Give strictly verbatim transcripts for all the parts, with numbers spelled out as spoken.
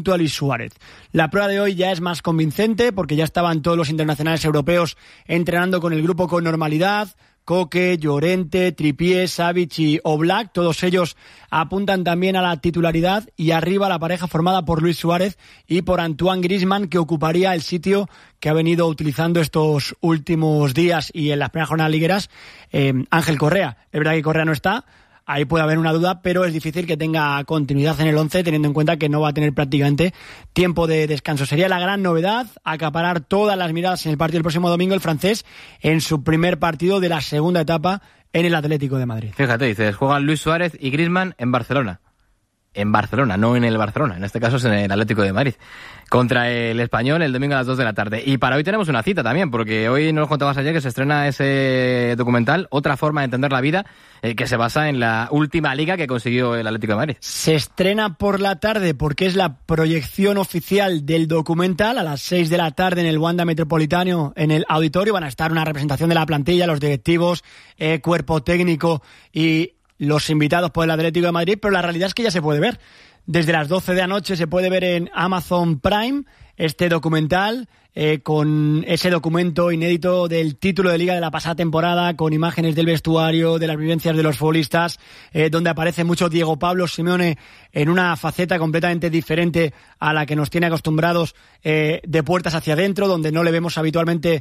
junto a Luis Suárez. La prueba de hoy ya es más convincente porque ya estaban todos los internacionales europeos entrenando con el grupo con normalidad. Coque, Llorente, Trippier, Savic y Oblak, todos ellos apuntan también a la titularidad, y arriba la pareja formada por Luis Suárez y por Antoine Griezmann, que ocuparía el sitio que ha venido utilizando estos últimos días y en las primeras jornadas ligueras eh, Ángel Correa. Es verdad que Correa no está, ahí puede haber una duda, pero es difícil que tenga continuidad en el once, teniendo en cuenta que no va a tener prácticamente tiempo de descanso. Sería la gran novedad, acaparar todas las miradas en el partido del próximo domingo, el francés en su primer partido de la segunda etapa en el Atlético de Madrid. Fíjate, dices, juegan Luis Suárez y Griezmann en Barcelona. En Barcelona, no en el Barcelona, en este caso es en el Atlético de Madrid, contra el Español el domingo a las dos de la tarde. Y para hoy tenemos una cita también, porque hoy nos contabas ayer que se estrena ese documental, Otra forma de entender la vida, eh, que se basa en la última liga que consiguió el Atlético de Madrid. Se estrena por la tarde porque es la proyección oficial del documental, a las seis de la tarde en el Wanda Metropolitano, en el auditorio. Van a estar una representación de la plantilla, los directivos, eh, cuerpo técnico y los invitados por el Atlético de Madrid, pero la realidad es que ya se puede ver. Desde las doce de la noche se puede ver en Amazon Prime este documental, eh, con ese documento inédito del título de Liga de la pasada temporada, con imágenes del vestuario, de las vivencias de los futbolistas, eh, donde aparece mucho Diego Pablo Simeone en una faceta completamente diferente a la que nos tiene acostumbrados, eh, de puertas hacia adentro, donde no le vemos habitualmente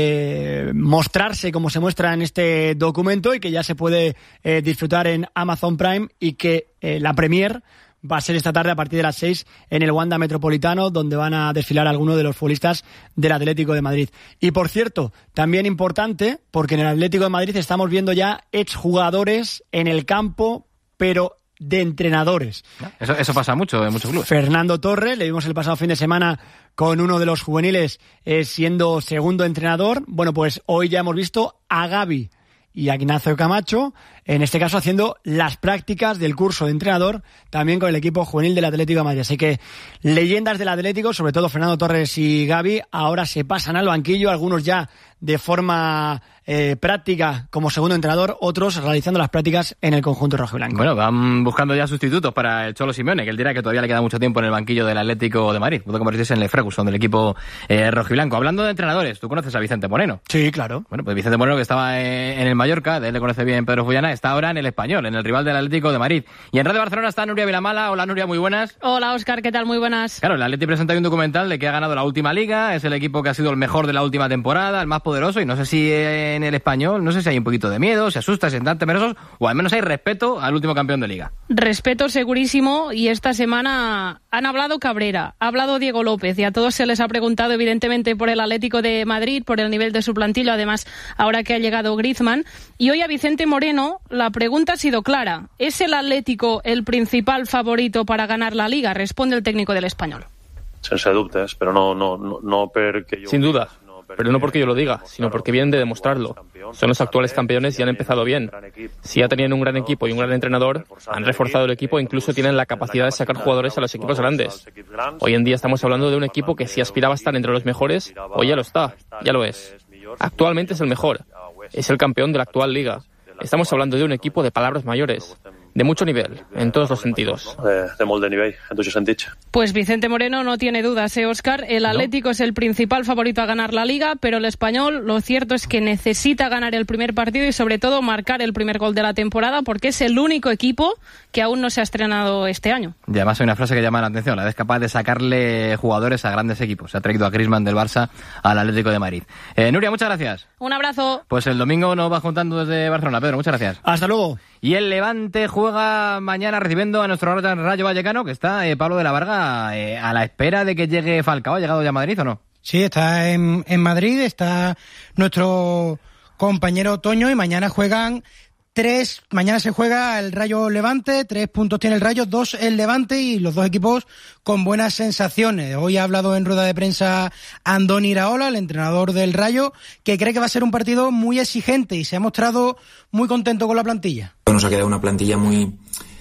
eh, mostrarse como se muestra en este documento, y que ya se puede eh, disfrutar en Amazon Prime, y que eh, la premier va a ser esta tarde a partir de las seis en el Wanda Metropolitano, donde van a desfilar algunos de los futbolistas del Atlético de Madrid. Y por cierto, también importante, porque en el Atlético de Madrid estamos viendo ya exjugadores en el campo, pero de entrenadores. Eso, eso pasa mucho en muchos clubes. Fernando Torres, le vimos el pasado fin de semana con uno de los juveniles eh, siendo segundo entrenador. Bueno, pues hoy ya hemos visto a Gavi y a Ignacio Camacho, en este caso haciendo las prácticas del curso de entrenador, también con el equipo juvenil del Atlético de Madrid. Así que leyendas del Atlético, sobre todo Fernando Torres y Gavi, ahora se pasan al banquillo, algunos ya de forma eh, práctica como segundo entrenador, otros realizando las prácticas en el conjunto rojiblanco. Bueno, van buscando ya sustitutos para el Cholo Simeone, que él dirá que todavía le queda mucho tiempo en el banquillo del Atlético de Madrid. Puede convertirse en el Ferguson del equipo eh, rojiblanco. Hablando de entrenadores, ¿tú conoces a Vicente Moreno? Sí, claro. Bueno, pues Vicente Moreno, que estaba en el Mallorca, de él le conoce bien Pedro Fullana, está ahora en el Español, en el rival del Atlético de Madrid. Y en Radio Barcelona está Nuria Vilamala. Hola, Nuria, muy buenas. Hola, Óscar, ¿qué tal? Muy buenas. Claro, el Atlético presenta hoy un documental de que ha ganado la última liga, es el equipo que ha sido el mejor de la última temporada, el más poderoso, y no sé si en el Español, no sé si hay un poquito de miedo, se asusta, se están temerosos, o al menos hay respeto al último campeón de liga. Respeto segurísimo, y esta semana han hablado Cabrera, ha hablado Diego López, y a todos se les ha preguntado evidentemente por el Atlético de Madrid, por el nivel de su plantilla, además ahora que ha llegado Griezmann, y hoy a Vicente Moreno la pregunta ha sido clara: ¿es el Atlético el principal favorito para ganar la liga? Responde el técnico del Español. Sense dubtes, pero no, no, no, no porque yo... Sin duda, pero no porque yo lo diga, sino porque vienen de demostrarlo. Son los actuales campeones y han empezado bien. Si ya tenían un gran equipo y un gran entrenador, han reforzado el equipo e incluso tienen la capacidad de sacar jugadores a los equipos grandes. Hoy en día estamos hablando de un equipo que si aspiraba a estar entre los mejores, hoy ya lo está, ya lo es. Actualmente es el mejor, es el campeón de la actual liga. Estamos hablando de un equipo de palabras mayores, de mucho nivel, en todos los sentidos. De, de molt de nivell, en tots els sentits. Pues Vicente Moreno no tiene dudas, ¿eh, Óscar? El Atlético ¿No? es el principal favorito a ganar la Liga, pero el Español, lo cierto es que necesita ganar el primer partido y sobre todo marcar el primer gol de la temporada, porque es el único equipo que aún no se ha estrenado este año. Y además hay una frase que llama la atención: la de es capaz de sacarle jugadores a grandes equipos. Se ha traído a Griezmann del Barça al Atlético de Madrid. Eh, Nuria, muchas gracias. Un abrazo. Pues el domingo nos va juntando desde Barcelona. Pedro, muchas gracias. Hasta luego. Y el Levante juega mañana recibiendo a nuestro Rayo Vallecano, que está eh, Pablo de la Varga eh, a la espera de que llegue Falcao. ¿Ha llegado ya a Madrid o no? Sí, está en, en Madrid, está nuestro compañero Toño, y mañana juegan tres, mañana se juega el Rayo Levante, tres puntos tiene el Rayo, dos el Levante, y los dos equipos con buenas sensaciones. Hoy ha hablado en rueda de prensa Andoni Iraola, el entrenador del Rayo, que cree que va a ser un partido muy exigente y se ha mostrado muy contento con la plantilla. Nos ha quedado una plantilla muy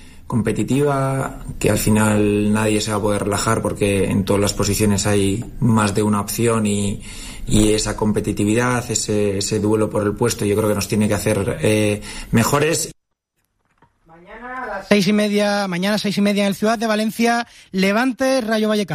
competitiva, que al final nadie se va a poder relajar porque en todas las posiciones hay más de una opción, y y esa competitividad, ese, ese duelo por el puesto, yo creo que nos tiene que hacer eh, mejores. Mañana a las seis y media, mañana a seis y media en el Ciudad de Valencia, Levante, Rayo Vallecano.